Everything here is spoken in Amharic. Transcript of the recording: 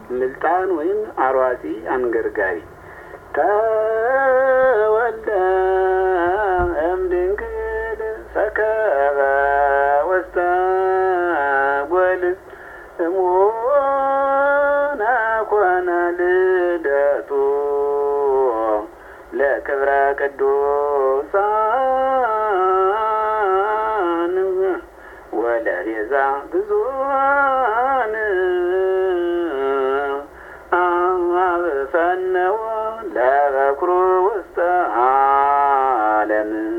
ምልጣን ወይም አሯጺ አንገርጋሪ ተወልደ እምድንግል ሰከበ ወስተ ጐል እሙነ ኮነ ልደቱ ለክብረ ቅዱሳን ወለቤዛ ብዙኃን